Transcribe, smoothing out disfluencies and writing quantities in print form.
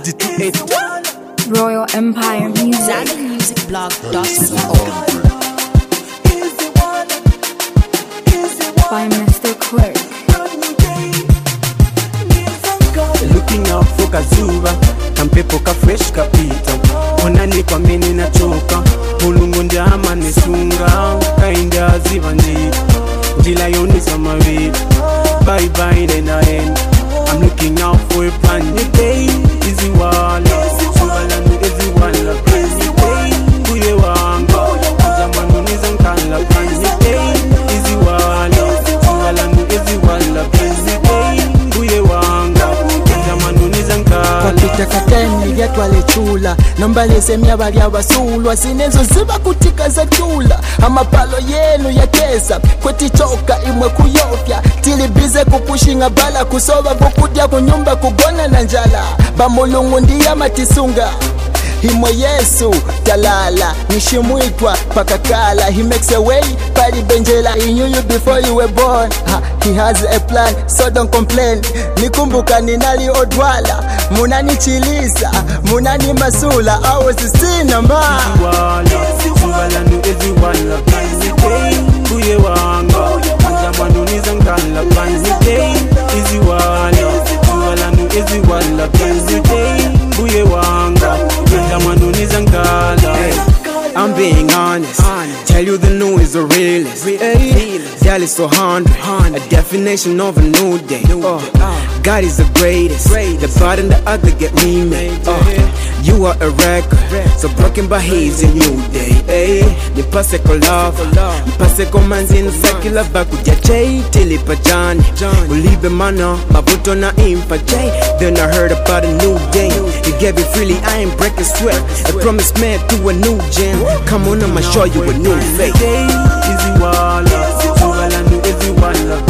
Royal Empire Music. ZanMusicBlog.co. By Mr. Quirk. Looking out for kazuba kampepo ka fresh kapita onani kwa mini na choka mulungu ndama nisunga kainda zivandi njila yoni samari bye bye then I end. I'm looking out for a brand new day. Easy wala suwala nu easy wala crazy day kuye wanga jamanu nizankala brand new day. Easy wala suwala nu easy wala crazy day kuye wanga jamanu nizankala kwapita kateni lyatwale chula nombalesemya bali abasulwa sinezo ziba kutika za chula amapalo yenu yakesa kwetichoka imwe kuyofya tilibize kupushinga bala kusoba kukudya kunyumba kugona na njala bamulungu ndiya matisunga imwe Yesu talala nishimwitwa pakakala. He makes a way pali benjela. He knew you before you were born. He has a plan so don't complain. Nikumbuka ninali odwala munanichilisa munani masula I was sina ma suwala nu easy wala crazy day kuye wanga jamanu nizankala brand new day. Easy wala suwala nu easy wala crazy day kuye wanga jamanu nizankala. I'm being honest. Tell you the new is the realest. That is so 100. A definition of a new day. God is the greatest. The part and the other get remade. You are a record, so broken by his a new day. Nipase ko love, nipase ko manzi nsekila bakuja jay tilipa jani. Ulibe mana mabuto na impa jay. Then I heard about a new day. He gave it freely, I ain't breaking sweat. A promise made to a new gen. Come on, I'ma show you a new face. Easy wala, suwala nu easy wala